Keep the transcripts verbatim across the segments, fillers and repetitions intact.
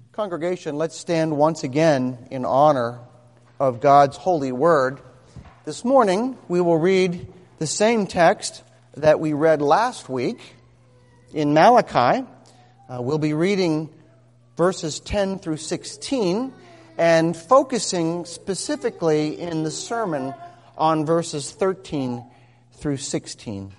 Congregation, let's stand once again in honor of God's holy word. This morning, we will read the same text that we read last week in Malachi. Uh, we'll be reading verses ten through sixteen and focusing specifically in the sermon on verses thirteen through sixteen.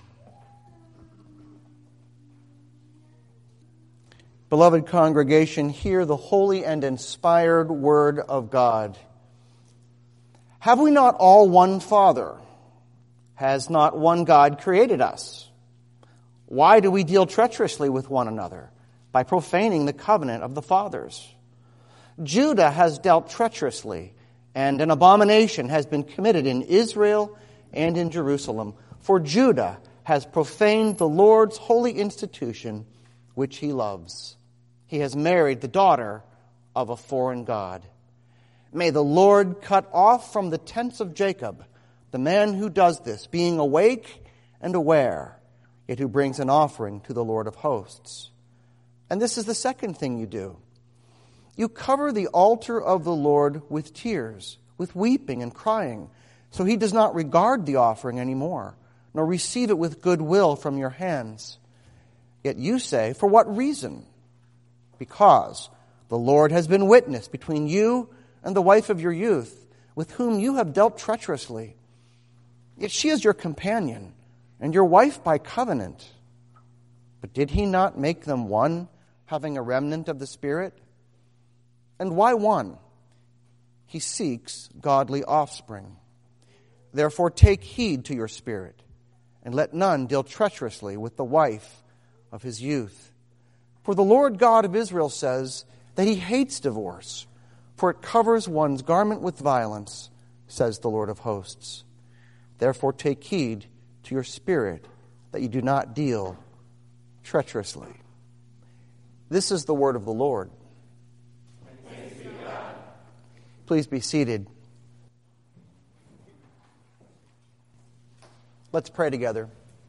Beloved congregation, hear the holy and inspired word of God. Have we not all one Father? Has not one God created us? Why do we deal treacherously with one another? By profaning the covenant of the fathers. Judah has dealt treacherously, and an abomination has been committed in Israel and in Jerusalem. For Judah has profaned the Lord's holy institution, which he loves. He has married the daughter of a foreign god. May the Lord cut off from the tents of Jacob the man who does this, being awake and aware, yet who brings an offering to the Lord of hosts. And this is the second thing you do. You cover the altar of the Lord with tears, with weeping and crying, so he does not regard the offering anymore, nor receive it with good will from your hands. Yet you say, for what reason? Because the Lord has been witness between you and the wife of your youth, with whom you have dealt treacherously. Yet she is your companion, and your wife by covenant. But did he not make them one, having a remnant of the Spirit? And why one? He seeks godly offspring. Therefore take heed to your spirit, and let none deal treacherously with the wife of his youth. For the Lord God of Israel says that he hates divorce, for it covers one's garment with violence, says the Lord of hosts. Therefore take heed to your spirit, that you do not deal treacherously. This is the word of the Lord. Thanks be to God. Please be seated. Let's pray together.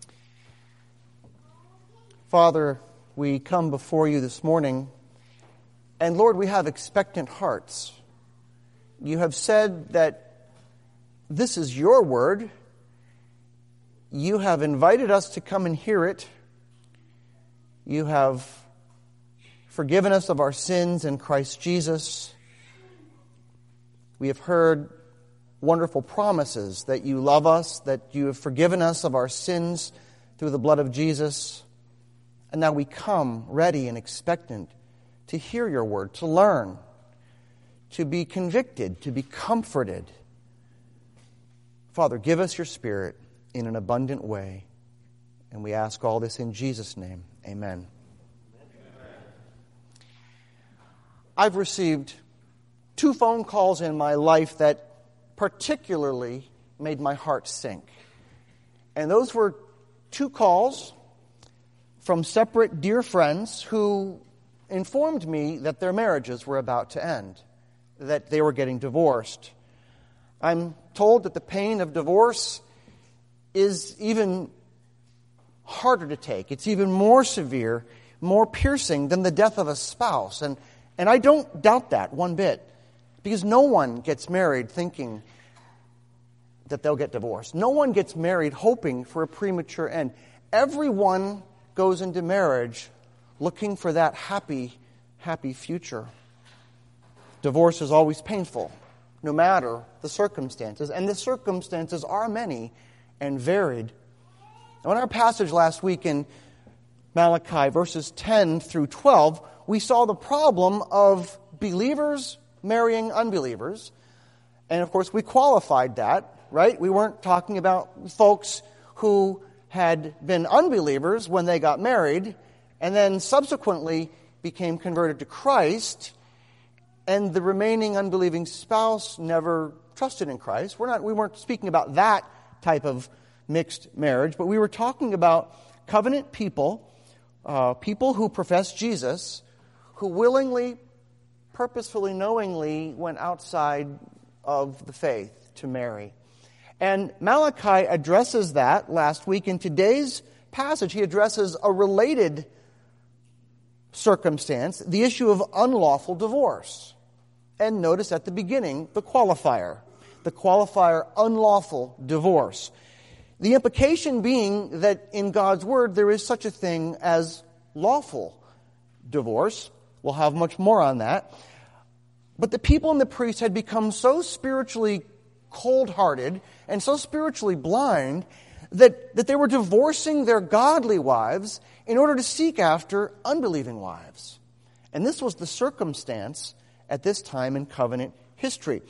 Father, we come before you this morning, and Lord, we have expectant hearts. You have said that this is your word. You have invited us to come and hear it. You have forgiven us of our sins in Christ Jesus. We have heard wonderful promises that you love us, that you have forgiven us of our sins through the blood of Jesus. And now we come ready and expectant to hear your word, to learn, to be convicted, to be comforted. Father, give us your Spirit in an abundant way. And we ask all this in Jesus' name. Amen. Amen. I've received two phone calls in my life that particularly made my heart sink. And those were two calls from separate dear friends who informed me that their marriages were about to end, that they were getting divorced. I'm told that the pain of divorce is even harder to take. It's even more severe, more piercing than the death of a spouse. And, and I don't doubt that one bit, because no one gets married thinking that they'll get divorced. No one gets married hoping for a premature end. Everyone goes into marriage looking for that happy, happy future. Divorce is always painful, no matter the circumstances. And the circumstances are many and varied. Now, in our passage last week in Malachi, verses ten through twelve, we saw the problem of believers marrying unbelievers. And, of course, we qualified that, right? We weren't talking about folks who had been unbelievers when they got married and then subsequently became converted to Christ, and the remaining unbelieving spouse never trusted in Christ. We're not, we weren't speaking about that type of mixed marriage, but we were talking about covenant people, uh, people who profess Jesus, who willingly, purposefully, knowingly went outside of the faith to marry. And Malachi addresses that last week. In today's passage, he addresses a related circumstance, the issue of unlawful divorce. And notice at the beginning, the qualifier. The qualifier, unlawful divorce. The implication being that in God's Word there is such a thing as lawful divorce. We'll have much more on that. But the people and the priests had become so spiritually cold-hearted and so spiritually blind that, that they were divorcing their godly wives in order to seek after unbelieving wives. And this was the circumstance at this time in covenant history.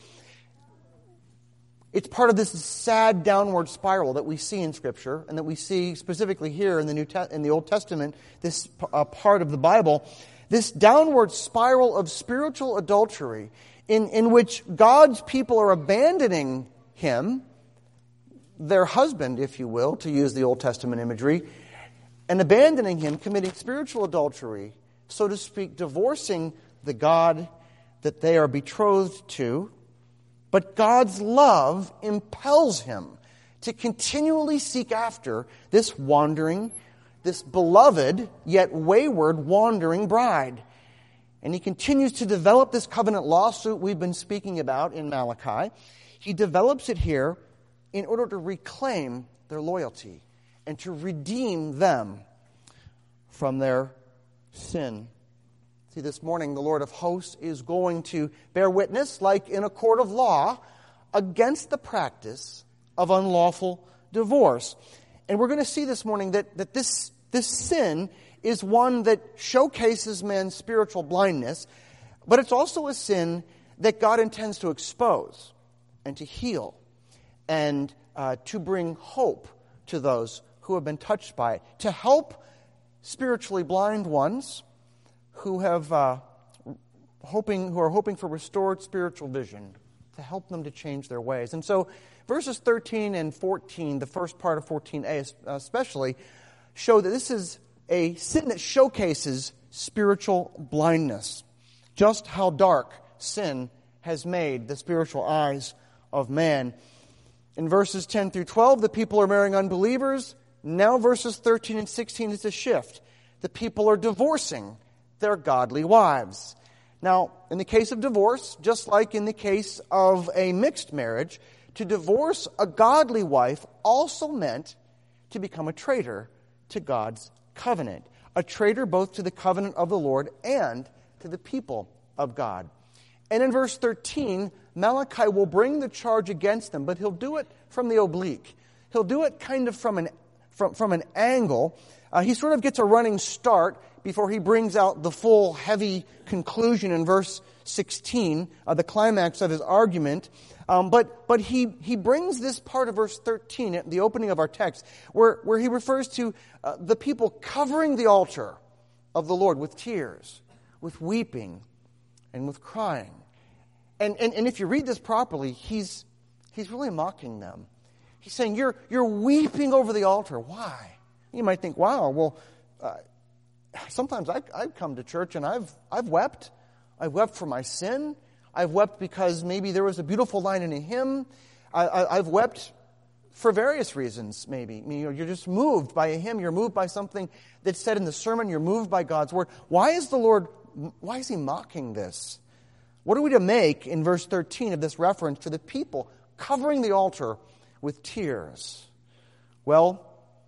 It's part of this sad downward spiral that we see in Scripture and that we see specifically here in the New Te- in the Old Testament, this uh, part of the Bible, this downward spiral of spiritual adultery in, in which God's people are abandoning Him, their husband, if you will, to use the Old Testament imagery, and abandoning Him, committing spiritual adultery, so to speak, divorcing the God that they are betrothed to. But God's love impels him to continually seek after this wandering, this beloved yet wayward wandering bride. And he continues to develop this covenant lawsuit we've been speaking about in Malachi. He develops it here in order to reclaim their loyalty and to redeem them from their sin. See, this morning, the Lord of hosts is going to bear witness, like in a court of law, against the practice of unlawful divorce. And we're going to see this morning that, that this, this sin is one that showcases man's spiritual blindness, but it's also a sin that God intends to expose and to heal and uh, to bring hope to those who have been touched by it, to help spiritually blind ones who have uh, hoping who are hoping for restored spiritual vision, to help them to change their ways. And so verses thirteen and fourteen, the first part of fourteen a especially, show that this is a sin that showcases spiritual blindness. Just how dark sin has made the spiritual eyes of man. In verses ten through twelve, the people are marrying unbelievers. Now verses thirteen and sixteen is a shift. The people are divorcing their godly wives. Now, in the case of divorce, just like in the case of a mixed marriage, to divorce a godly wife also meant to become a traitor to God's covenant. A traitor both to the covenant of the Lord and to the people of God. And in verse thirteen, Malachi will bring the charge against them, but he'll do it from the oblique. He'll do it kind of from an, from, from an angle. Uh, he sort of gets a running start before he brings out the full, heavy conclusion in verse sixteen, uh, the climax of his argument. Um, but but he, he brings this part of verse thirteen, at the opening of our text, where, where he refers to uh, the people covering the altar of the Lord with tears, with weeping, and with crying. And, and, and if you read this properly, he's, he's really mocking them. He's saying, you're, you're weeping over the altar. Why? You might think, wow, well, uh, sometimes I, I've come to church and I've I've wept. I've wept for my sin. I've wept because maybe there was a beautiful line in a hymn. I, I, I've wept for various reasons, maybe. I mean, you're, you're just moved by a hymn. You're moved by something that's said in the sermon. You're moved by God's word. Why is the Lord, why is he mocking this? What are we to make in verse thirteen of this reference to the people covering the altar with tears? Well,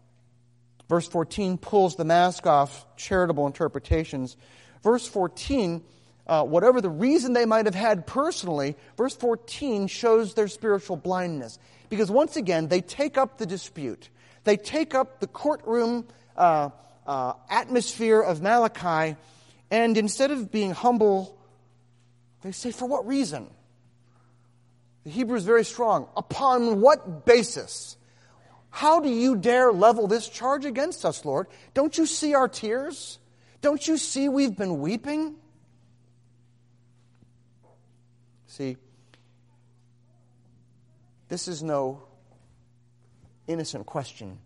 verse fourteen pulls the mask off charitable interpretations. Verse fourteen, uh, whatever the reason they might have had personally, verse fourteen shows their spiritual blindness. Because once again, they take up the dispute. They take up the courtroom uh, uh, atmosphere of Malachi, and instead of being humble, they say, for what reason? The Hebrew is very strong. Upon what basis? How do you dare level this charge against us, Lord? Don't you see our tears? Don't you see we've been weeping? See, this is no innocent question.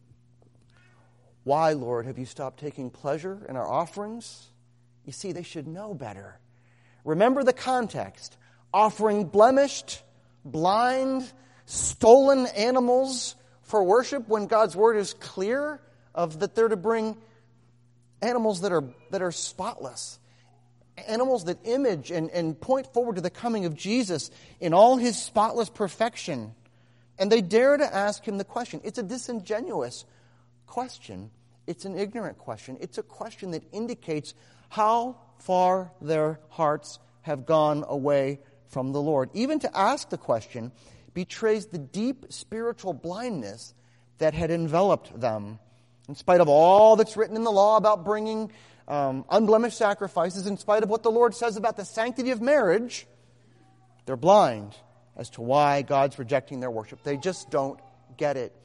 Why, Lord, have you stopped taking pleasure in our offerings? You see, they should know better. Remember the context. Offering blemished, blind, stolen animals for worship when God's word is clear of that they're to bring animals that are that are spotless, animals that image and, and point forward to the coming of Jesus in all his spotless perfection. And they dare to ask him the question. It's a disingenuous question. It's an ignorant question. It's a question that indicates how far their hearts have gone away from the Lord. Even to ask the question betrays the deep spiritual blindness that had enveloped them. In spite of all that's written in the law about bringing um, unblemished sacrifices, in spite of what the Lord says about the sanctity of marriage, they're blind as to why God's rejecting their worship. They just don't get it.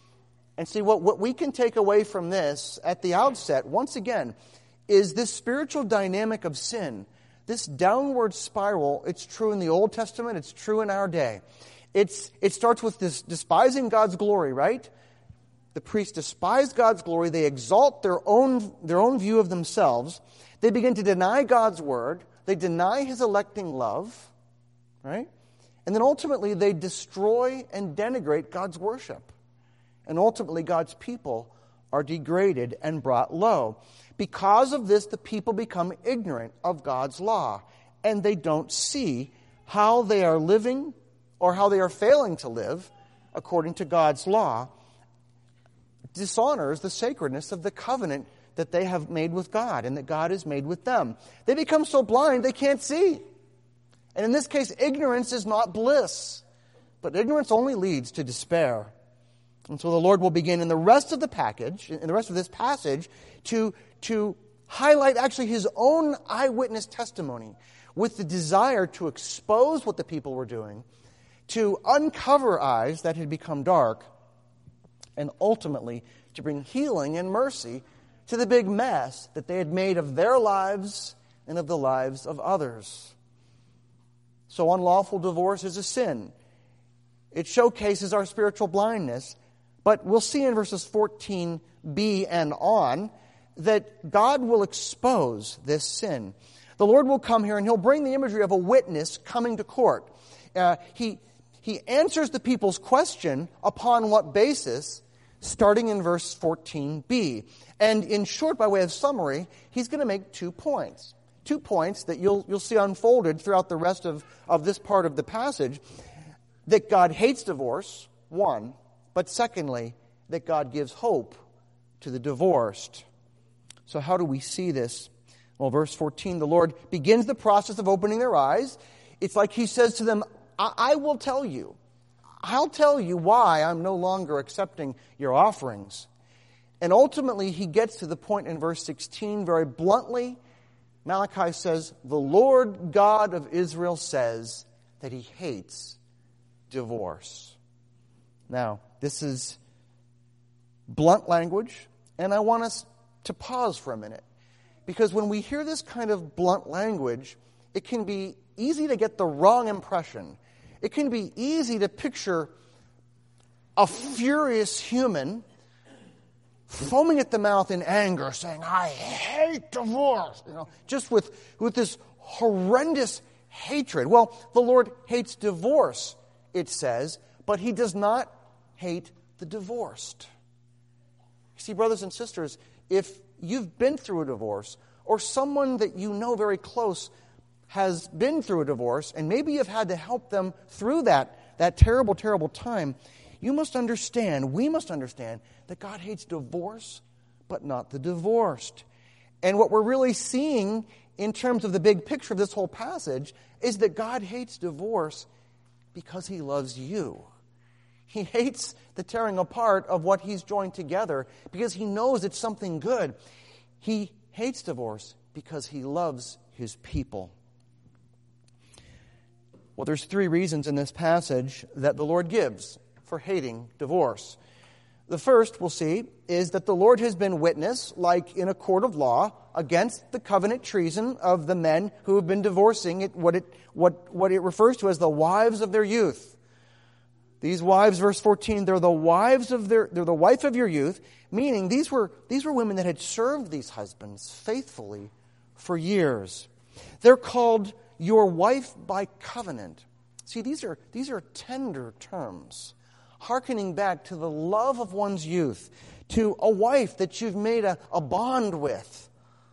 And see, what, what we can take away from this at the outset, once again, is this spiritual dynamic of sin. This downward spiral, it's true in the Old Testament, it's true in our day. It's, it starts with this despising God's glory, right? The priests despise God's glory. They exalt their own, their own view of themselves. They begin to deny God's word. They deny his electing love, right? And then ultimately they destroy and denigrate God's worship. And ultimately God's people are degraded and brought low. Because of this, the people become ignorant of God's law. And they don't see how they are living or how they are failing to live according to God's law. Dishonors the sacredness of the covenant that they have made with God and that God has made with them. They become so blind they can't see. And in this case, ignorance is not bliss, but ignorance only leads to despair. And so the Lord will begin in the rest of the package, in the rest of this passage, to, to highlight actually his own eyewitness testimony with the desire to expose what the people were doing, to uncover eyes that had become dark, and ultimately to bring healing and mercy to the big mess that they had made of their lives and of the lives of others. So unlawful divorce is a sin. It showcases our spiritual blindness, but we'll see in verses fourteen b and on that God will expose this sin. The Lord will come here and he'll bring the imagery of a witness coming to court. Uh, he, he answers the people's question upon what basis? Starting in verse fourteen b. And in short, by way of summary, he's going to make two points. Two points that you'll, you'll see unfolded throughout the rest of, of this part of the passage. That God hates divorce, one. But secondly, that God gives hope to the divorced. So how do we see this? Well, verse fourteen, the Lord begins the process of opening their eyes. It's like he says to them, I, I will tell you. I'll tell you why I'm no longer accepting your offerings. And ultimately, he gets to the point in verse sixteen very bluntly. Malachi says, the Lord God of Israel says that he hates divorce. Now, this is blunt language, and I want us to pause for a minute. Because when we hear this kind of blunt language, it can be easy to get the wrong impression. It can be easy to picture a furious human foaming at the mouth in anger, saying, I hate divorce, you know, just with, with this horrendous hatred. Well, the Lord hates divorce, it says, but he does not hate the divorced. You see, brothers and sisters, if you've been through a divorce, or someone that you know very close has been through a divorce, and maybe you've had to help them through that, that terrible, terrible time, you must understand, we must understand, that God hates divorce, but not the divorced. And what we're really seeing in terms of the big picture of this whole passage is that God hates divorce because he loves you. He hates the tearing apart of what he's joined together because he knows it's something good. He hates divorce because he loves his people. Well, there's three reasons in this passage that the Lord gives for hating divorce. The first, we'll see, is that the Lord has been witness, like in a court of law, against the covenant treason of the men who have been divorcing it, what it, what, what it refers to as the wives of their youth. These wives, verse fourteen, they're the wives of their, they're the wife of your youth, meaning these were, these were women that had served these husbands faithfully for years. They're called your wife by covenant. See, these are, these are tender terms, hearkening back to the love of one's youth, to a wife that you've made a, a bond with.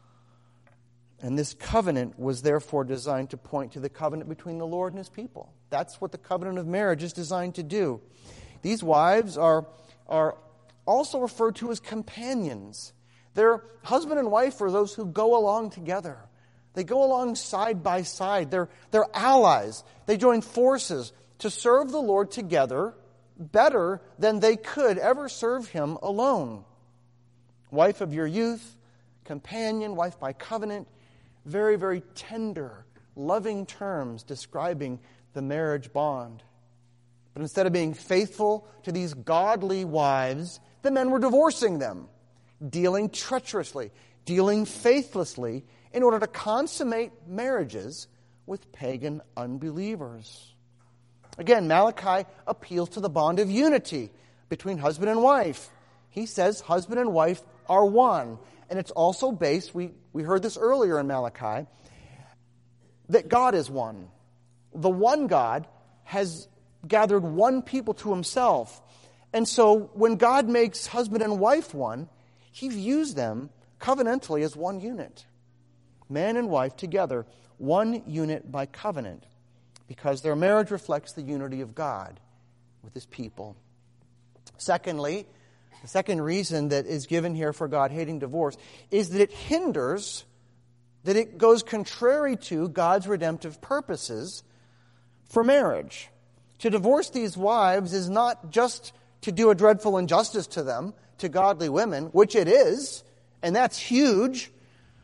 And this covenant was therefore designed to point to the covenant between the Lord and His people. That's what the covenant of marriage is designed to do. These wives are, are also referred to as companions. They're husband and wife are those who go along together. They go along side by side. They're, they're allies. They join forces to serve the Lord together better than they could ever serve Him alone. Wife of your youth, companion, wife by covenant, very, very tender, loving terms describing the marriage bond. But instead of being faithful to these godly wives, the men were divorcing them, dealing treacherously, dealing faithlessly in order to consummate marriages with pagan unbelievers. Again, Malachi appeals to the bond of unity between husband and wife. He says husband and wife are one. And it's also based, we, we heard this earlier in Malachi, that God is one. The one God has gathered one people to Himself. And so when God makes husband and wife one, He views them covenantally as one unit. Man and wife together, one unit by covenant, because their marriage reflects the unity of God with His people. Secondly, the second reason that is given here for God hating divorce is that it hinders, that it goes contrary to God's redemptive purposes for marriage. To divorce these wives is not just to do a dreadful injustice to them, to godly women, which it is, and that's huge.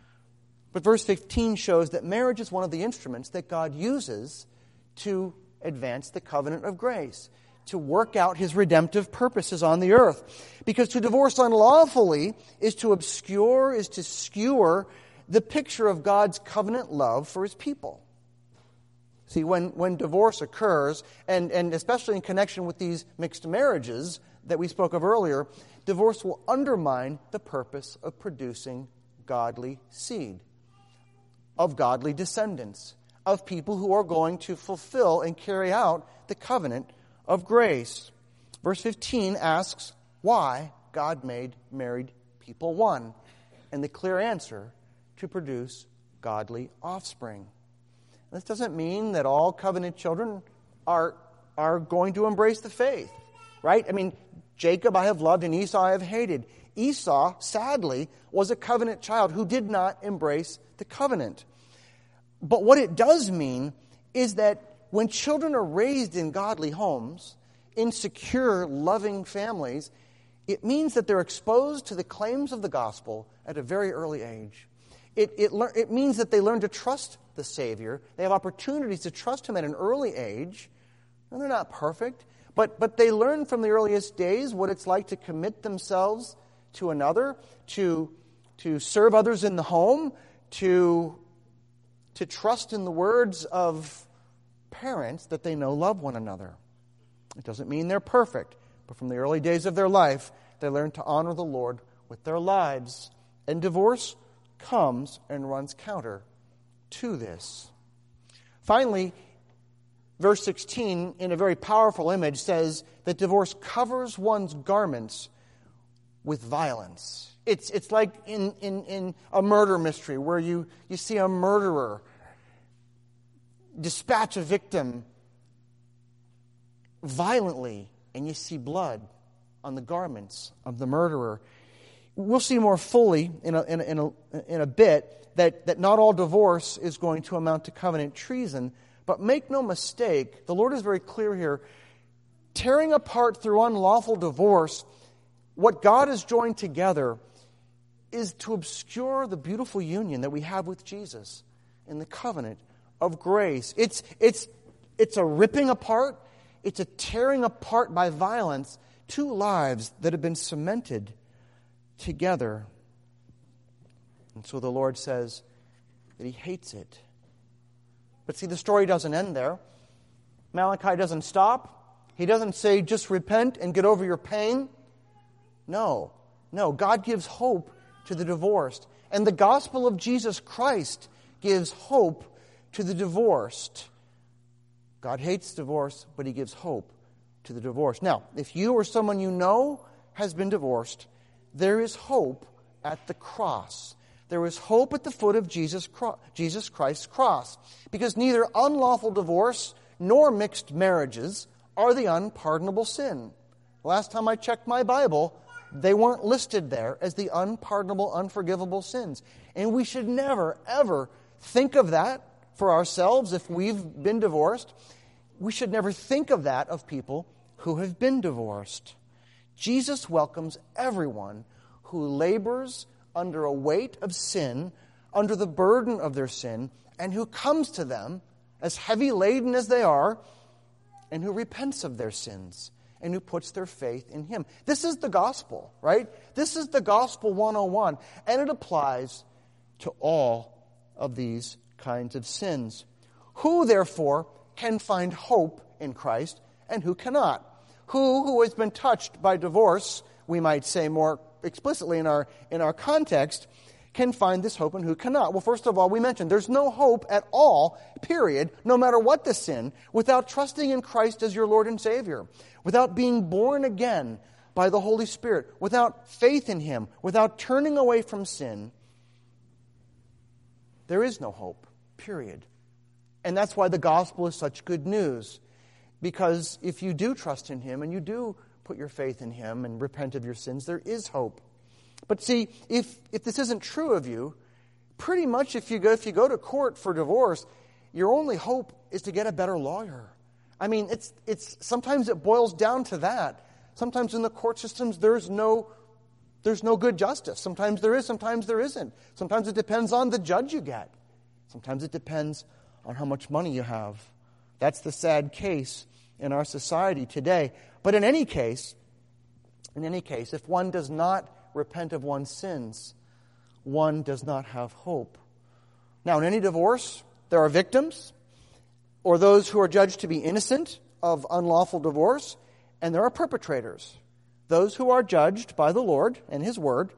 But verse fifteen shows that marriage is one of the instruments that God uses to advance the covenant of grace, to work out His redemptive purposes on the earth. Because to divorce unlawfully is to obscure, is to skewer the picture of God's covenant love for His people. See, when, when divorce occurs, and, and especially in connection with these mixed marriages that we spoke of earlier, divorce will undermine the purpose of producing godly seed, of godly descendants, of people who are going to fulfill and carry out the covenant of grace. Verse fifteen asks why God made married people one. And the clear answer, to produce godly offspring. This doesn't mean that all covenant children are, are going to embrace the faith, right? I mean, Jacob I have loved and Esau I have hated. Esau, sadly, was a covenant child who did not embrace the covenant. But what it does mean is that when children are raised in godly homes, in secure, loving families, it means that they're exposed to the claims of the gospel at a very early age. It, it, it means that they learn to trust the Savior. They have opportunities to trust Him at an early age. And they're not perfect, but, but they learn from the earliest days what it's like to commit themselves to another, to, to serve others in the home, to, to trust in the words of parents that they know love one another. It doesn't mean they're perfect, but from the early days of their life, they learn to honor the Lord with their lives. And divorce comes and runs counter to this. Finally, verse sixteen, in a very powerful image, says that divorce covers one's garments with violence. It's, it's like in, in, in a murder mystery where you, you see a murderer dispatch a victim violently, and you see blood on the garments of the murderer. We'll see more fully in a, in a, in a, in a bit that, that not all divorce is going to amount to covenant treason, but make no mistake, the Lord is very clear here, tearing apart through unlawful divorce, what God has joined together is to obscure the beautiful union that we have with Jesus in the covenant of grace. It's, it's, it's a ripping apart, it's a tearing apart by violence, two lives that have been cemented together. And so the Lord says that He hates it. But see, the story doesn't end there. Malachi doesn't stop. He doesn't say, just repent and get over your pain. No, no. God gives hope to the divorced. And the gospel of Jesus Christ gives hope to the divorced. God hates divorce, but He gives hope to the divorced. Now, if you or someone you know has been divorced, there is hope at the cross. There is hope at the foot of Jesus, Jesus Christ's cross, because neither unlawful divorce nor mixed marriages are the unpardonable sin. Last time I checked my Bible, they weren't listed there as the unpardonable, unforgivable sins. And we should never, ever think of that for ourselves if we've been divorced. We should never think of that of people who have been divorced. Jesus welcomes everyone who labors under a weight of sin, under the burden of their sin, and who comes to them, as heavy laden as they are, and who repents of their sins, and who puts their faith in Him. This is the gospel, right? This is the gospel one oh one, and it applies to all of these kinds of sins. Who, therefore, can find hope in Christ, and who cannot? Who, who has been touched by divorce, we might say more explicitly in our in our context, can find this hope and who cannot? Well, first of all, we mentioned there's no hope at all, period, no matter what the sin, without trusting in Christ as your Lord and Savior, without being born again by the Holy Spirit, without faith in Him, without turning away from sin. There is no hope, period. And that's why the gospel is such good news, because if you do trust in Him and you do put your faith in Him and repent of your sins, there is hope. But see, if if this isn't true of you, pretty much if you go if you go to court for divorce, your only hope is to get a better lawyer. I mean, it's it's sometimes it boils down to that. Sometimes in the court systems there's no there's no good justice. Sometimes there is, sometimes there isn't. Sometimes it depends on the judge you get. Sometimes it depends on how much money you have. That's the sad case in our society today. But in any case, in any case, if one does not repent of one's sins, one does not have hope. Now, in any divorce, there are victims, or those who are judged to be innocent of unlawful divorce, and there are perpetrators, those who are judged by the Lord and His Word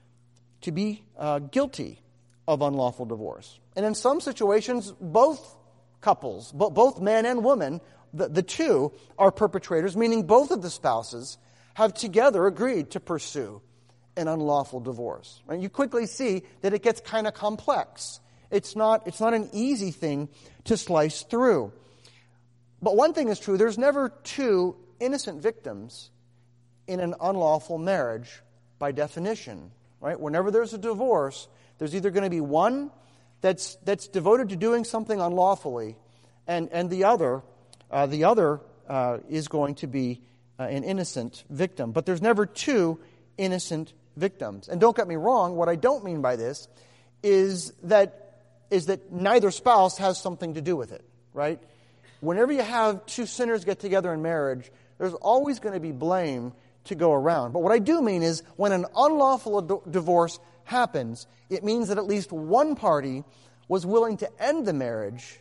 to be uh, guilty of unlawful divorce. And in some situations, both couples, both man and woman, the, the two are perpetrators, meaning both of the spouses have together agreed to pursue an unlawful divorce. And you quickly see that it gets kind of complex. It's not, it's not an easy thing to slice through. But one thing is true, there's never two innocent victims in an unlawful marriage by definition. Right? Whenever there's a divorce, there's either going to be one that's that's devoted to doing something unlawfully, and, and the other, uh, the other uh, is going to be uh, an innocent victim. But there's never two innocent victims. And don't get me wrong, what I don't mean by this is that is that neither spouse has something to do with it, right? Whenever you have two sinners get together in marriage, there's always going to be blame to go around. But what I do mean is when an unlawful ad- divorce happens, it means that at least one party was willing to end the marriage,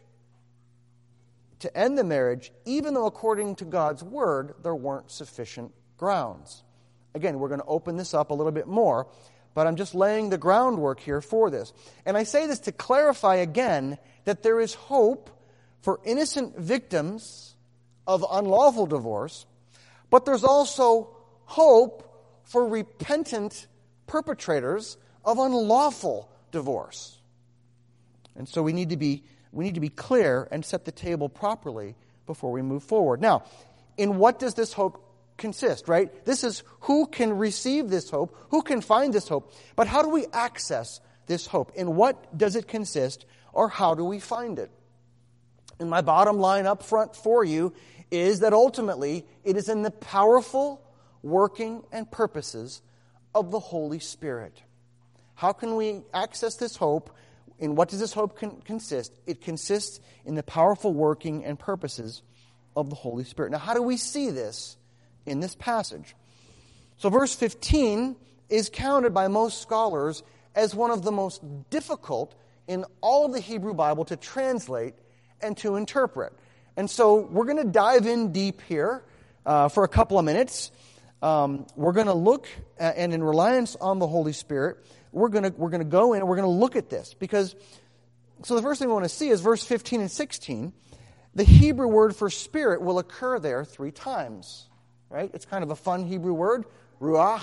to end the marriage, even though according to God's Word, there weren't sufficient grounds. Again, we're going to open this up a little bit more, but I'm just laying the groundwork here for this. And I say this to clarify again that there is hope for innocent victims of unlawful divorce, but there's also hope for repentant perpetrators of unlawful divorce. And so we need to be we need to be clear and set the table properly before we move forward. Now, in what does this hope consist, right? This is who can receive this hope, who can find this hope, but how do we access this hope? In what does it consist, or how do we find it? And my bottom line up front for you is that ultimately it is in the powerful working and purposes of the Holy Spirit. How can we access this hope? In what does this hope con- consist? It consists in the powerful working and purposes of the Holy Spirit. Now, how do we see this in this passage? So verse fifteen is counted by most scholars as one of the most difficult in all of the Hebrew Bible to translate and to interpret. And so we're going to dive in deep here uh, for a couple of minutes. Um, we're going to look at, and in reliance on the Holy Spirit, we're going to we're going to go in and we're going to look at this, because so the first thing we want to see is verse fifteen and sixteen. The Hebrew word for spirit will occur there three times. Right? It's kind of a fun Hebrew word. Ruach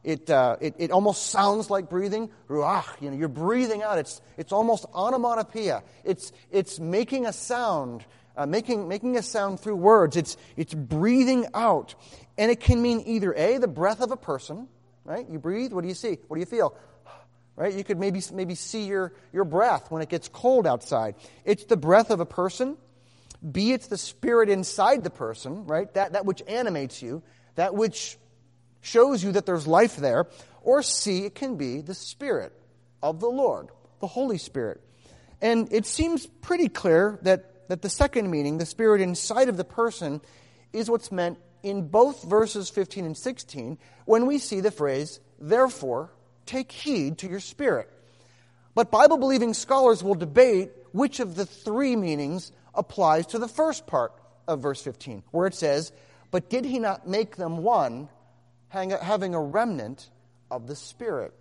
It, uh, it it almost sounds like breathing. Ruach, you know, you're breathing out. It's it's almost onomatopoeia. It's it's making a sound, uh, making making a sound through words. It's it's breathing out, and it can mean either A, the breath of a person, right? You breathe. What do you see? What do you feel? Right? You could maybe maybe see your your breath when it gets cold outside. It's the breath of a person. B, it's the spirit inside the person, right? That that which animates you, that which shows you that there's life there. Or C, it can be the Spirit of the Lord, the Holy Spirit. And it seems pretty clear that, that the second meaning, the Spirit inside of the person, is what's meant in both verses fifteen and sixteen when we see the phrase, therefore, take heed to your spirit. But Bible-believing scholars will debate which of the three meanings applies to the first part of verse fifteen, where it says, but did he not make them one, having a remnant of the Spirit?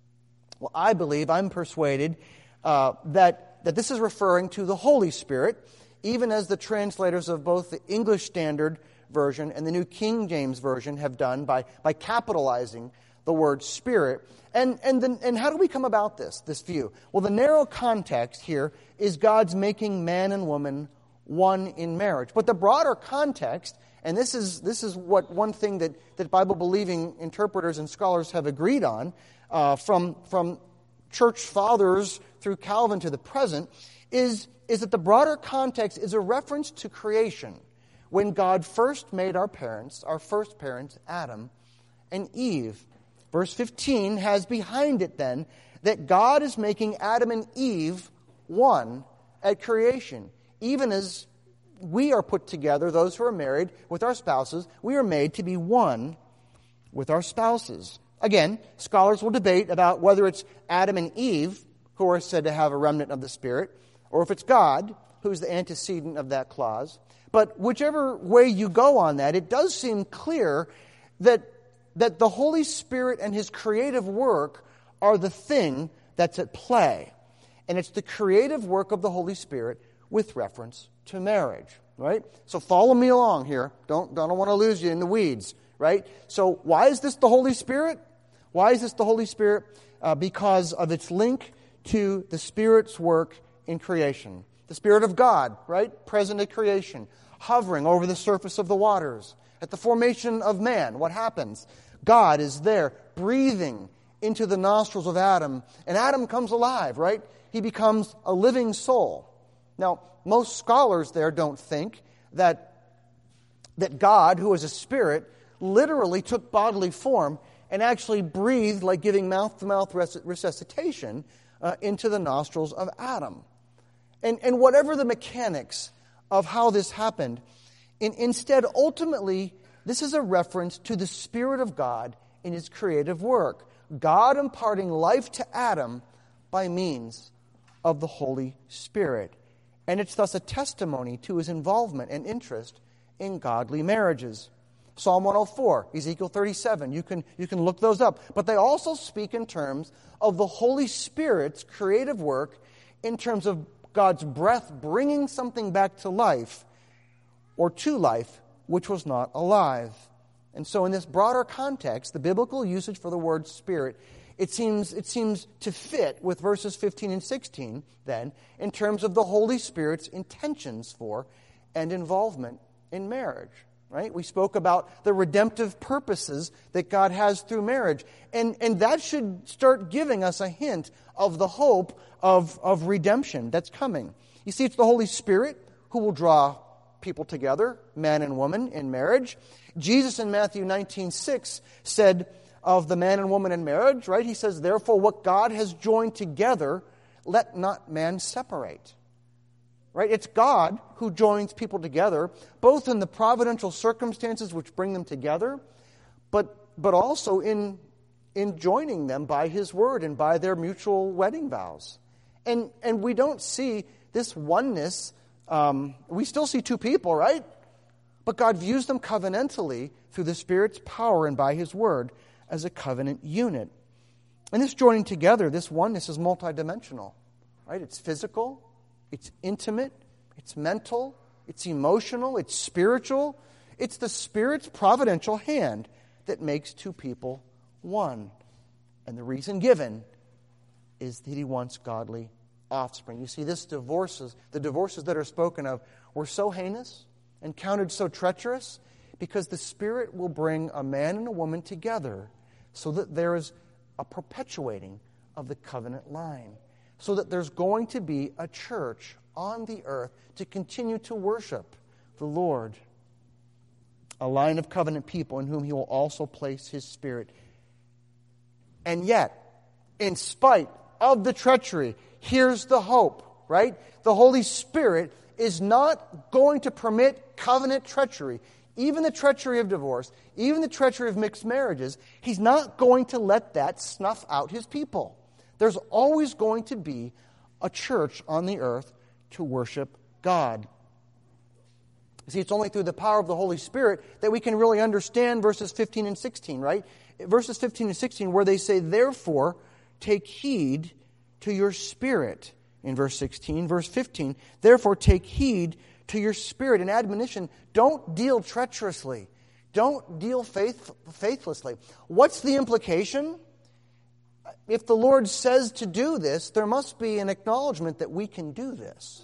Well, I believe, I'm persuaded, uh, that, that this is referring to the Holy Spirit, even as the translators of both the English Standard Version and the New King James Version have done by, by capitalizing the word Spirit. And, and, then, and how do we come about this, this view? Well, the narrow context here is God's making man and woman one in marriage. But the broader context, and this is this is what one thing that, that Bible-believing interpreters and scholars have agreed on, uh, from, from church fathers through Calvin to the present, is, is that the broader context is a reference to creation, when God first made our parents, our first parents, Adam and Eve. Verse fifteen has behind it then that God is making Adam and Eve one at creation. Even as we are put together, those who are married with our spouses, we are made to be one with our spouses. Again, scholars will debate about whether it's Adam and Eve who are said to have a remnant of the Spirit, or if it's God who's the antecedent of that clause. But whichever way you go on that, it does seem clear that that the Holy Spirit and His creative work are the thing that's at play. And it's the creative work of the Holy Spirit with reference to marriage, right? So follow me along here. Don't, don't want to lose you in the weeds, right? So why is this the Holy Spirit? Why is this the Holy Spirit? Uh, because of its link to the Spirit's work in creation. The Spirit of God, right? Present at creation, hovering over the surface of the waters. At the formation of man, what happens? God is there, breathing into the nostrils of Adam, and Adam comes alive, right? He becomes a living soul. Now, most scholars there don't think that, that God, who is a spirit, literally took bodily form and actually breathed, like giving mouth-to-mouth resuscitation, uh, into the nostrils of Adam. And, and whatever the mechanics of how this happened, in, instead, ultimately, this is a reference to the Spirit of God in His creative work. God imparting life to Adam by means of the Holy Spirit. And it's thus a testimony to His involvement and interest in godly marriages. Psalm one oh four, Ezekiel thirty-seven, you can, you can look those up. But they also speak in terms of the Holy Spirit's creative work, in terms of God's breath bringing something back to life, or to life, which was not alive. And so in this broader context, the biblical usage for the word Spirit, it seems it seems to fit with verses fifteen and sixteen, then, in terms of the Holy Spirit's intentions for and involvement in marriage. Right? We spoke about the redemptive purposes that God has through marriage. And, and that should start giving us a hint of the hope of, of redemption that's coming. You see, it's the Holy Spirit who will draw people together, man and woman, in marriage. Jesus in Matthew nineteen six said of the man and woman in marriage, right? He says, therefore, what God has joined together, let not man separate. Right? It's God who joins people together, both in the providential circumstances which bring them together, but but also in in joining them by His word and by their mutual wedding vows. And and we don't see this oneness. Um, we still see two people, right? But God views them covenantally through the Spirit's power and by His word as a covenant unit. And this joining together, this oneness, is multidimensional. Right? It's physical. It's intimate, it's mental, it's emotional, it's spiritual. It's the Spirit's providential hand that makes two people one. And the reason given is that he wants godly offspring. You see, this divorces, the divorces that are spoken of were so heinous and counted so treacherous because the Spirit will bring a man and a woman together so that there is a perpetuating of the covenant line, so that there's going to be a church on the earth to continue to worship the Lord, a line of covenant people in whom he will also place his Spirit. And yet, in spite of the treachery, here's the hope, right? The Holy Spirit is not going to permit covenant treachery, even the treachery of divorce, even the treachery of mixed marriages. He's not going to let that snuff out his people. There's always going to be a church on the earth to worship God. You see, it's only through the power of the Holy Spirit that we can really understand verses fifteen and sixteen, right? Verses fifteen and sixteen, where they say, therefore, take heed to your spirit, in verse sixteen. Verse fifteen, therefore, take heed to your spirit. An admonition, don't deal treacherously. Don't deal faith, faithlessly. What's the implication? If the Lord says to do this, there must be an acknowledgement that we can do this.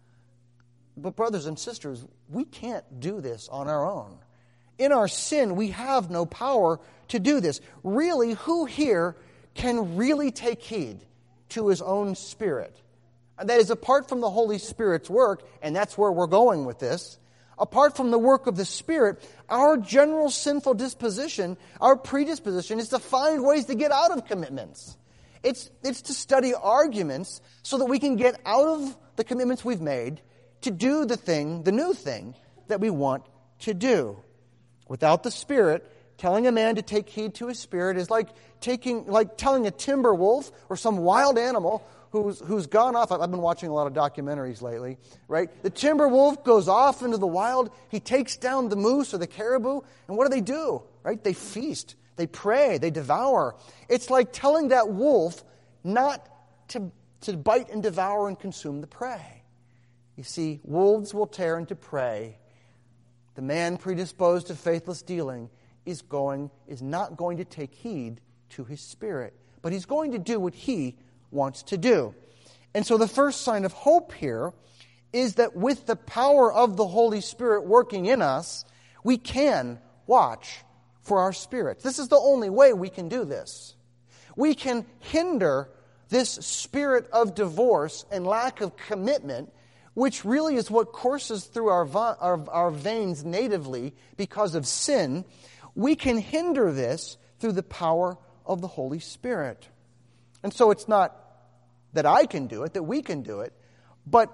But brothers and sisters, we can't do this on our own. In our sin, we have no power to do this. Really, who here can really take heed to his own spirit? That is, apart from the Holy Spirit's work, and that's where we're going with this, apart from the work of the Spirit, our general sinful disposition, our predisposition, is to find ways to get out of commitments. It's, it's to study arguments so that we can get out of the commitments we've made to do the thing, the new thing, that we want to do. Without the Spirit, telling a man to take heed to his spirit is like taking, like telling a timber wolf or some wild animal who's who's gone off. I've been watching a lot of documentaries lately, right? The timber wolf goes off into the wild. He takes down the moose or the caribou, and what do they do? Right? They feast, they prey, they devour. It's like telling that wolf not to to bite and devour and consume the prey. You see, wolves will tear into prey. The man predisposed to faithless dealing is going is not going to take heed to his spirit, but he's going to do what he wants to do. And so the first sign of hope here is that with the power of the Holy Spirit working in us, we can watch for our spirits. This is the only way we can do this. We can hinder this spirit of divorce and lack of commitment, which really is what courses through our, our, our veins natively because of sin. We can hinder this through the power of the Holy Spirit. And so it's not that I can do it, that we can do it, but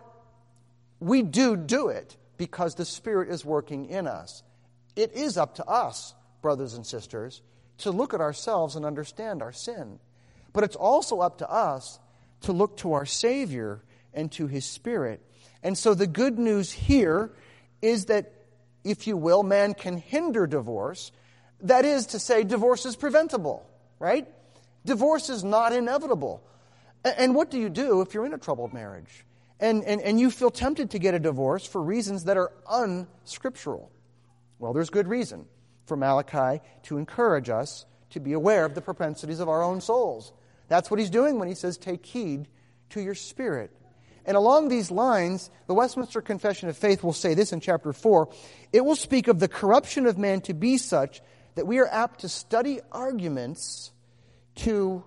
we do do it because the Spirit is working in us. It is up to us, brothers and sisters, to look at ourselves and understand our sin. But it's also up to us to look to our Savior and to His Spirit. And so the good news here is that, if you will, man can hinder divorce. That is to say, divorce is preventable, right? Divorce is not inevitable. And what do you do if you're in a troubled marriage? And, and, and you feel tempted to get a divorce for reasons that are unscriptural. Well, there's good reason for Malachi to encourage us to be aware of the propensities of our own souls. That's what he's doing when he says, take heed to your spirit. And along these lines, the Westminster Confession of Faith will say this in chapter four. It will speak of the corruption of man to be such that we are apt to study arguments to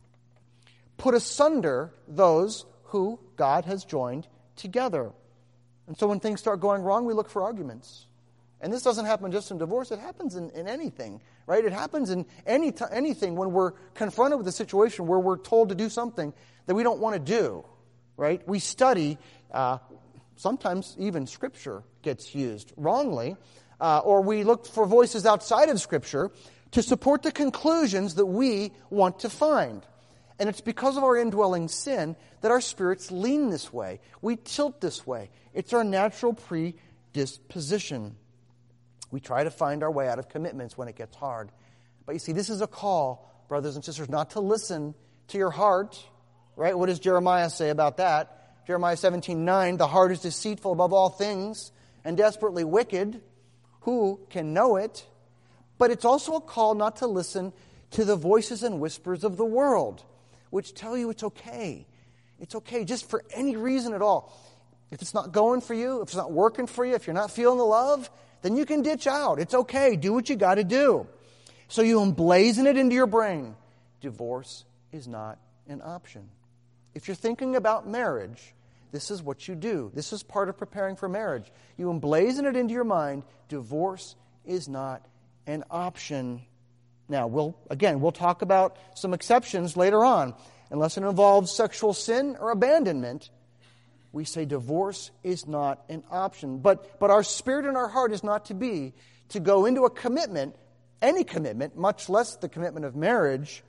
put asunder those who God has joined together. And so when things start going wrong, we look for arguments. And this doesn't happen just in divorce. It happens in, in anything, right? It happens in any t- anything when we're confronted with a situation where we're told to do something that we don't want to do, right? We study, uh, sometimes even Scripture gets used wrongly, uh, or we look for voices outside of Scripture to support the conclusions that we want to find. And it's because of our indwelling sin that our spirits lean this way. We tilt this way. It's our natural predisposition. We try to find our way out of commitments when it gets hard. But you see, this is a call, brothers and sisters, not to listen to your heart. Right? What does Jeremiah say about that? Jeremiah seventeen nine, the heart is deceitful above all things and desperately wicked. Who can know it? But it's also a call not to listen to the voices and whispers of the world, which tell you it's okay. It's okay just for any reason at all. If it's not going for you, if it's not working for you, if you're not feeling the love, then you can ditch out. It's okay. Do what you got to do. So you emblazon it into your brain. Divorce is not an option. If you're thinking about marriage, this is what you do. This is part of preparing for marriage. You emblazon it into your mind. Divorce is not an option. Now, we'll again, we'll talk about some exceptions later on. Unless it involves sexual sin or abandonment, we say divorce is not an option. But, but our spirit and our heart is not to be to go into a commitment, any commitment, much less the commitment of marriage,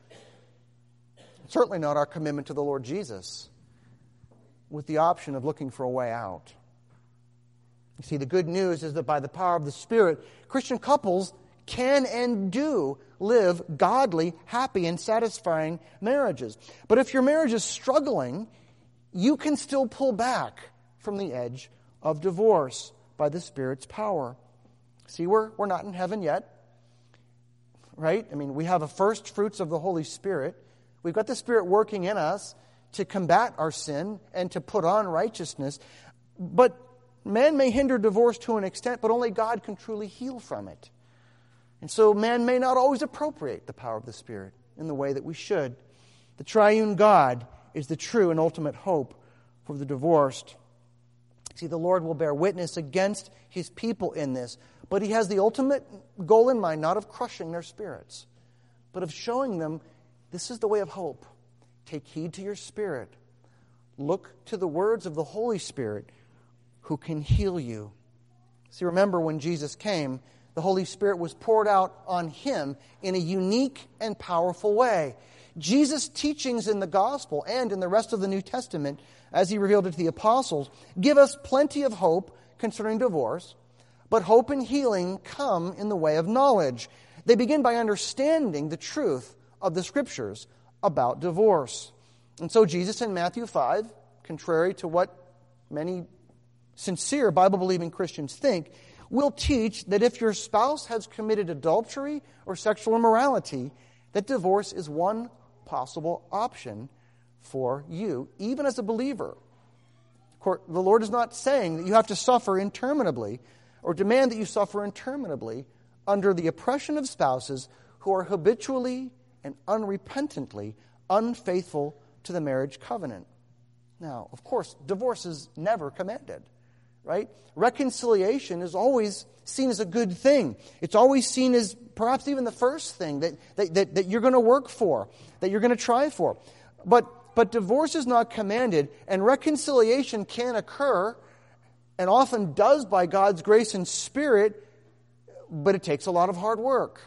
certainly not our commitment to the Lord Jesus, with the option of looking for a way out. You see, the good news is that by the power of the Spirit, Christian couples can and do live godly, happy, and satisfying marriages. But if your marriage is struggling, you can still pull back from the edge of divorce by the Spirit's power. See, we're, we're not in heaven yet, right? I mean, we have a first fruits of the Holy Spirit. We've got the Spirit working in us to combat our sin and to put on righteousness. But man may hinder divorce to an extent, but only God can truly heal from it. And so man may not always appropriate the power of the Spirit in the way that we should. The triune God is the true and ultimate hope for the divorced. See, the Lord will bear witness against His people in this, but He has the ultimate goal in mind, not of crushing their spirits, but of showing them this is the way of hope. Take heed to your spirit. Look to the words of the Holy Spirit who can heal you. See, remember when Jesus came, the Holy Spirit was poured out on Him in a unique and powerful way. Jesus' teachings in the Gospel and in the rest of the New Testament, as He revealed it to the apostles, give us plenty of hope concerning divorce, but hope and healing come in the way of knowledge. They begin by understanding the truth of the Scriptures about divorce. And so Jesus in Matthew five, contrary to what many sincere Bible-believing Christians think, will teach that if your spouse has committed adultery or sexual immorality, that divorce is one possible option for you, even as a believer. Of course, the Lord is not saying that you have to suffer interminably or demand that you suffer interminably under the oppression of spouses who are habitually and unrepentantly unfaithful to the marriage covenant. Now, of course, divorce is never commanded. Right? Reconciliation is always seen as a good thing. It's always seen as perhaps even the first thing that, that, that, that you're going to work for, that you're going to try for. But, but divorce is not commanded, and reconciliation can occur, and often does by God's grace and Spirit, but it takes a lot of hard work.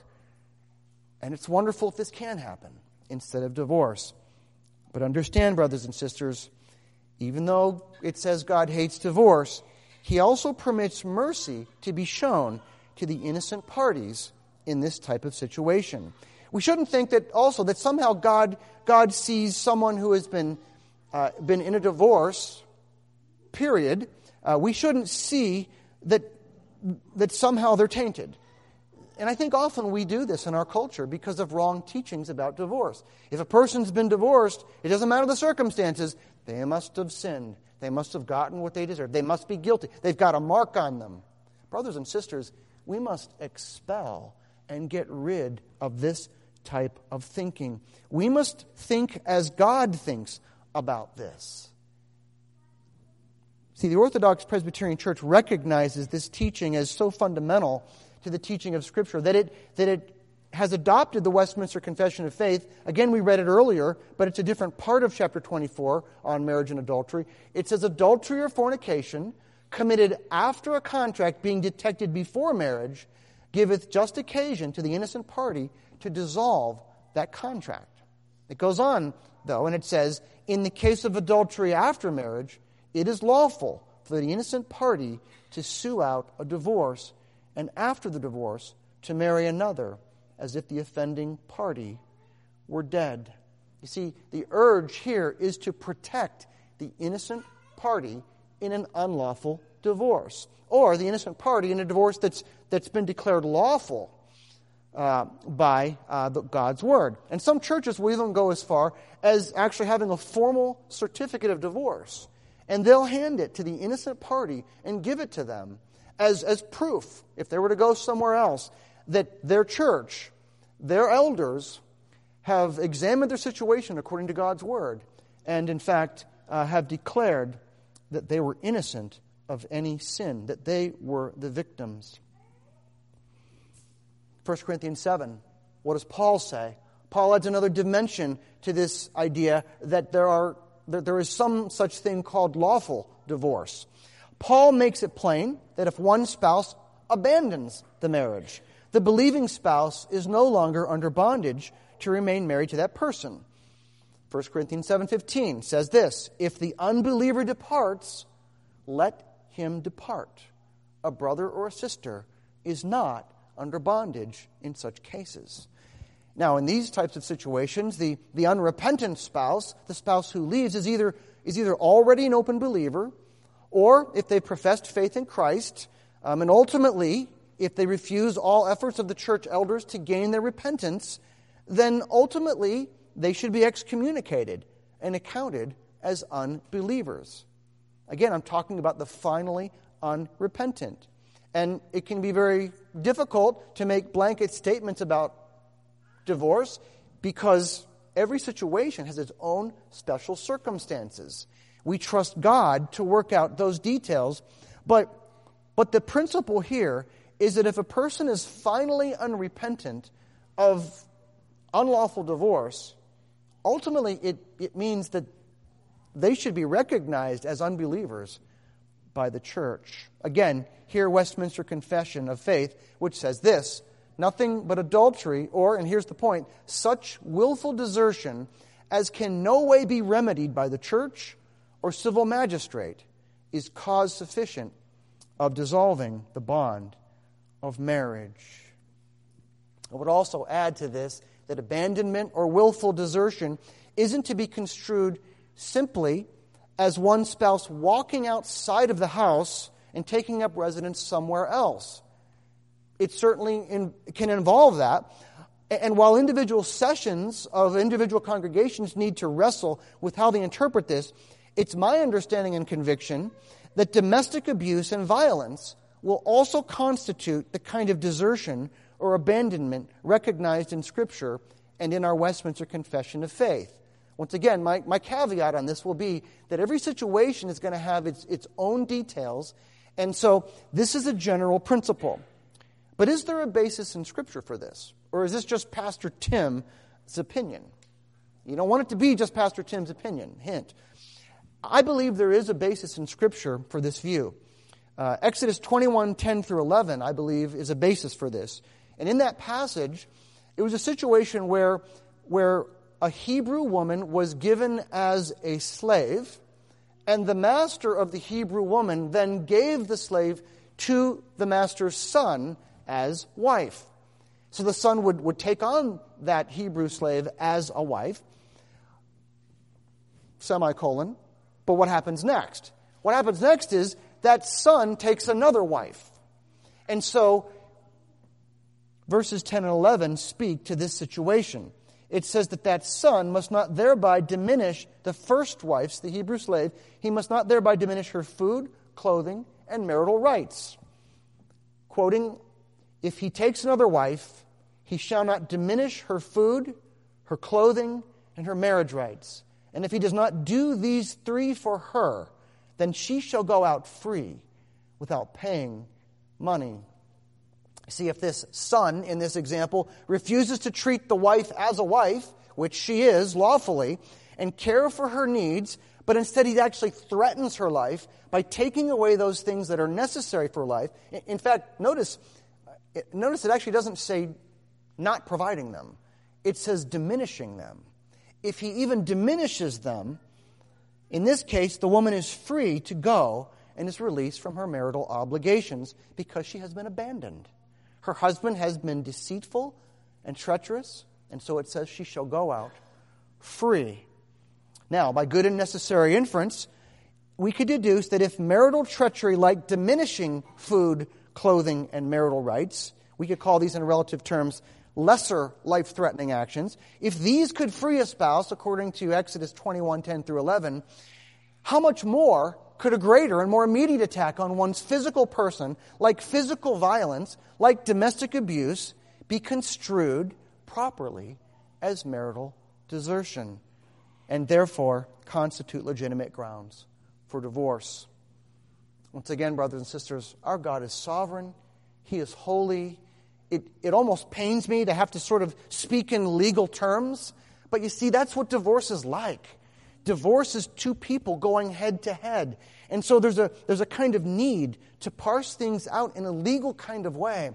And it's wonderful if this can happen instead of divorce. But understand, brothers and sisters, even though it says God hates divorce, He also permits mercy to be shown to the innocent parties in this type of situation. We shouldn't think that also that somehow God God sees someone who has been uh, been in a divorce, period. Uh, we shouldn't see that that somehow they're tainted. And I think often we do this in our culture because of wrong teachings about divorce. If a person's been divorced, it doesn't matter the circumstances, they must have sinned. They must have gotten what they deserve. They must be guilty. They've got a mark on them. Brothers and sisters, we must expel and get rid of this type of thinking. We must think as God thinks about this. See, the Orthodox Presbyterian Church recognizes this teaching as so fundamental to the teaching of Scripture that it that it has adopted the Westminster Confession of Faith. Again, we read it earlier, but it's a different part of chapter twenty-four on marriage and adultery. It says adultery or fornication committed after a contract being detected before marriage giveth just occasion to the innocent party to dissolve that contract. It goes on, though, and it says, in the case of adultery after marriage, it is lawful for the innocent party to sue out a divorce, and after the divorce to marry another, as if the offending party were dead. You see, the urge here is to protect the innocent party in an unlawful divorce, or the innocent party in a divorce that's that's been declared lawful. uh, by uh, the, God's Word. And some churches will even go as far as actually having a formal certificate of divorce. And they'll hand it to the innocent party and give it to them as, as proof, if they were to go somewhere else, that their church, their elders, have examined their situation according to God's Word, and in fact uh, have declared that they were innocent of any sin, that they were the victims. First Corinthians seven, what does Paul say? Paul adds another dimension to this idea that there are that there is some such thing called lawful divorce. Paul makes it plain that if one spouse abandons the marriage, the believing spouse is no longer under bondage to remain married to that person. First Corinthians seven fifteen says this, if the unbeliever departs, let him depart. A brother or a sister is not under bondage in such cases. Now, in these types of situations, the, the unrepentant spouse, the spouse who leaves, is either, is either already an open believer, or if they professed faith in Christ, um, and ultimately, if they refuse all efforts of the church elders to gain their repentance, then ultimately they should be excommunicated and accounted as unbelievers. Again, I'm talking about the finally unrepentant. And it can be very difficult to make blanket statements about divorce because every situation has its own special circumstances. We trust God to work out those details, but, but the principle here is that if a person is finally unrepentant of unlawful divorce, ultimately it, it means that they should be recognized as unbelievers by the church. Again, hear Westminster Confession of Faith, which says this, nothing but adultery, or, and here's the point, such willful desertion as can no way be remedied by the church or civil magistrate is cause sufficient of dissolving the bond of marriage. I would also add to this that abandonment or willful desertion isn't to be construed simply as one spouse walking outside of the house and taking up residence somewhere else. It certainly in, can involve that. And while individual sessions of individual congregations need to wrestle with how they interpret this, it's my understanding and conviction that domestic abuse and violence will also constitute the kind of desertion or abandonment recognized in Scripture and in our Westminster Confession of Faith. Once again, my, my caveat on this will be that every situation is going to have its, its own details, and so this is a general principle. But is there a basis in Scripture for this? Or is this just Pastor Tim's opinion? You don't want it to be just Pastor Tim's opinion. Hint. I believe there is a basis in Scripture for this view. Uh, Exodus twenty-one, ten through eleven, I believe, is a basis for this. And in that passage, it was a situation where, where a Hebrew woman was given as a slave, and the master of the Hebrew woman then gave the slave to the master's son as wife. So the son would, would take on that Hebrew slave as a wife, semicolon, but what happens next? What happens next is that son takes another wife. And so verses ten and eleven speak to this situation. It says that that son must not thereby diminish the first wife's, the Hebrew slave, he must not thereby diminish her food, clothing, and marital rights. Quoting, if he takes another wife, he shall not diminish her food, her clothing, and her marriage rights. And if he does not do these three for her, then she shall go out free without paying money. See, if this son, in this example, refuses to treat the wife as a wife, which she is lawfully, and care for her needs, but instead he actually threatens her life by taking away those things that are necessary for life. In fact, notice, notice it actually doesn't say not providing them. It says diminishing them. If he even diminishes them, in this case, the woman is free to go and is released from her marital obligations because she has been abandoned. Her husband has been deceitful and treacherous, and so it says she shall go out free. Now, by good and necessary inference, we could deduce that if marital treachery, like diminishing food, clothing, and marital rights, we could call these in relative terms lesser life-threatening actions, if these could free a spouse, according to Exodus twenty-one, ten through eleven, how much more could a greater and more immediate attack on one's physical person, like physical violence, like domestic abuse, be construed properly as marital desertion, and therefore constitute legitimate grounds for divorce? Once again, brothers and sisters, our God is sovereign. He is holy. It, it almost pains me to have to sort of speak in legal terms, but you see, that's what divorce is like. Divorce is two people going head to head. And so there's a, there's a kind of need to parse things out in a legal kind of way.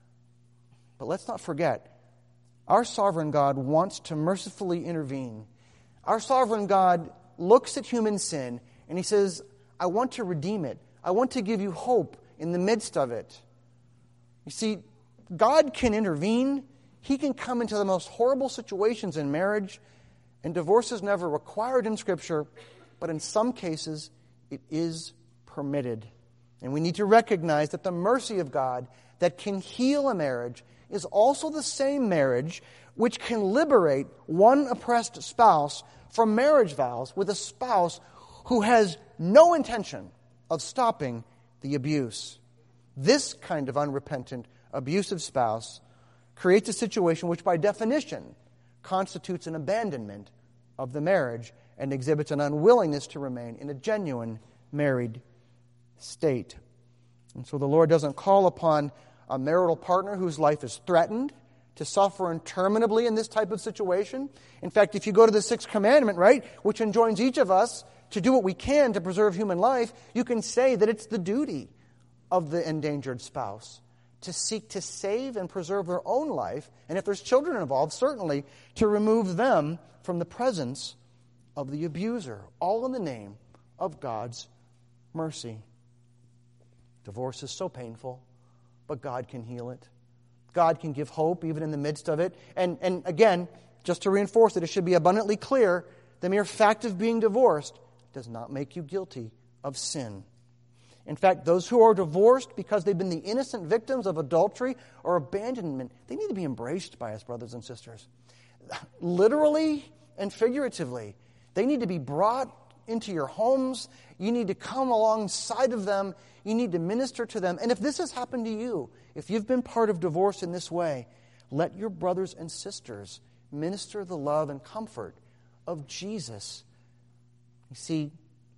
But let's not forget, our sovereign God wants to mercifully intervene. Our sovereign God looks at human sin and He says, I want to redeem it. I want to give you hope in the midst of it. You see, God can intervene. He can come into the most horrible situations in marriage, and divorce is never required in Scripture, but in some cases it is permitted. And we need to recognize that the mercy of God that can heal a marriage is also the same marriage which can liberate one oppressed spouse from marriage vows with a spouse who has no intention of stopping the abuse. This kind of unrepentant, abusive spouse creates a situation which by definition constitutes an abandonment of the marriage and exhibits an unwillingness to remain in a genuine married state. And so the Lord doesn't call upon a marital partner whose life is threatened to suffer interminably in this type of situation. In fact, if you go to the sixth commandment, right, which enjoins each of us to do what we can to preserve human life, you can say that it's the duty of the endangered spouse to seek to save and preserve their own life, and if there's children involved, certainly to remove them from the presence of the abuser, all in the name of God's mercy. Divorce is so painful, but God can heal it. God can give hope even in the midst of it. And, and again, just to reinforce it, it should be abundantly clear, the mere fact of being divorced does not make you guilty of sin. In fact, those who are divorced because they've been the innocent victims of adultery or abandonment, they need to be embraced by us, brothers and sisters. Literally and figuratively. They need to be brought into your homes. You need to come alongside of them. You need to minister to them. And if this has happened to you, if you've been part of divorce in this way, let your brothers and sisters minister the love and comfort of Jesus. You see,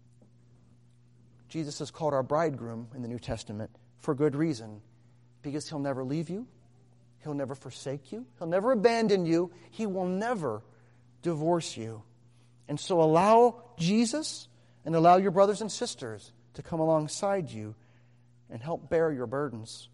Jesus is called our bridegroom in the New Testament for good reason, because He'll never leave you. He'll never forsake you. He'll never abandon you. He will never divorce you. And so allow Jesus and allow your brothers and sisters to come alongside you and help bear your burdens.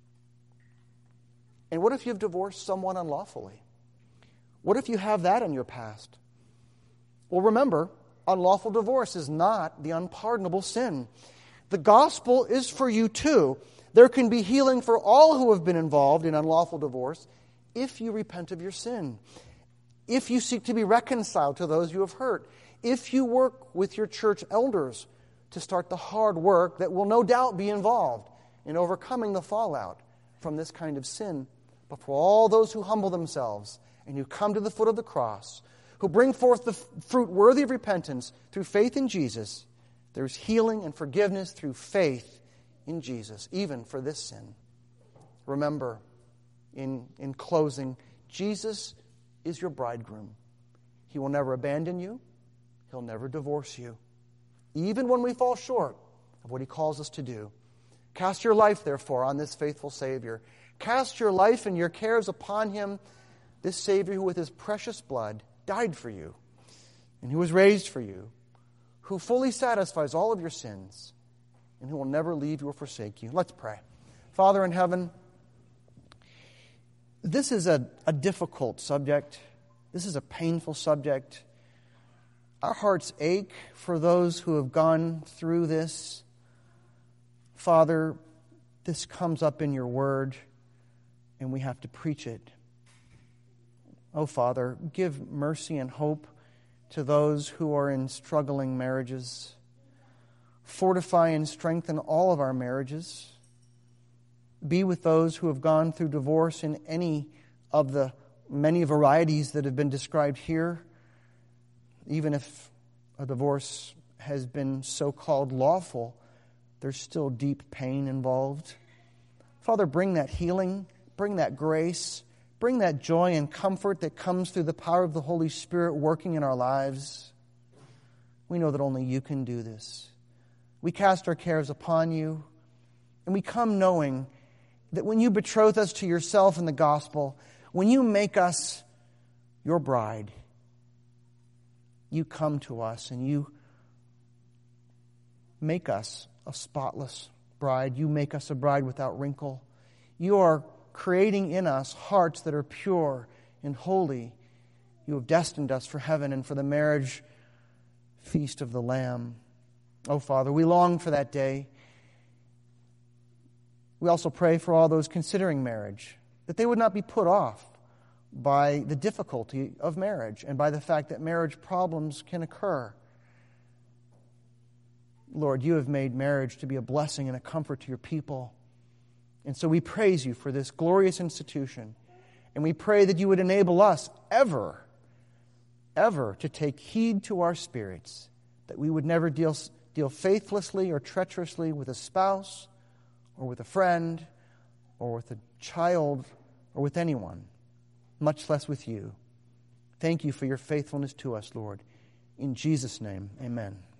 And what if you've divorced someone unlawfully? What if you have that in your past? Well, remember, unlawful divorce is not the unpardonable sin. The gospel is for you too. There can be healing for all who have been involved in unlawful divorce if you repent of your sin, if you seek to be reconciled to those you have hurt, if you work with your church elders to start the hard work that will no doubt be involved in overcoming the fallout from this kind of sin. But for all those who humble themselves and who come to the foot of the cross, who bring forth the fruit worthy of repentance through faith in Jesus, there's healing and forgiveness through faith in Jesus, even for this sin. Remember, in, in closing, Jesus is your bridegroom. He will never abandon you. He'll never divorce you. Even when we fall short of what He calls us to do. Cast your life, therefore, on this faithful Savior. Cast your life and your cares upon Him, this Savior who with His precious blood died for you and who was raised for you, who fully satisfies all of your sins and who will never leave you or forsake you. Let's pray. Father in heaven, this is a, a difficult subject. This is a painful subject. Our hearts ache for those who have gone through this. Father, this comes up in your word, and we have to preach it. Oh, Father, give mercy and hope to those who are in struggling marriages. Fortify and strengthen all of our marriages. Be with those who have gone through divorce in any of the many varieties that have been described here, even if a divorce has been so-called lawful, there's still deep pain involved. Father, bring that healing, bring that grace, bring that joy and comfort that comes through the power of the Holy Spirit working in our lives. We know that only you can do this. We cast our cares upon you, and we come knowing that when you betroth us to yourself in the gospel, when you make us your bride, you come to us and you make us a spotless bride. You make us a bride without wrinkle. You are creating in us hearts that are pure and holy. You have destined us for heaven and for the marriage feast of the Lamb. Oh, Father, we long for that day. We also pray for all those considering marriage, that they would not be put off by the difficulty of marriage and by the fact that marriage problems can occur. Lord, you have made marriage to be a blessing and a comfort to your people. And so we praise you for this glorious institution. And we pray that you would enable us ever, ever to take heed to our spirits, that we would never deal, deal faithlessly or treacherously with a spouse or with a friend or with a child or with anyone, much less with you. Thank you for your faithfulness to us, Lord. In Jesus' name, amen.